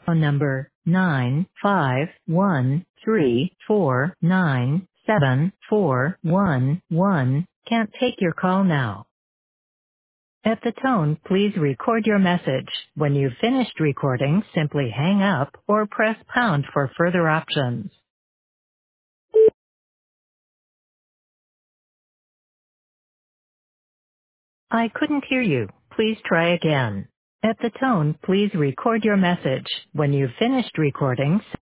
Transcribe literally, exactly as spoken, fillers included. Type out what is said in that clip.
Phone number nine five one three four nine seven four one one can't take your call now. At the tone, please record your message. When you've finished recording, simply hang up or press pound for further options. I couldn't hear you. Please try again. At the tone, please record your message. When you've finished recording,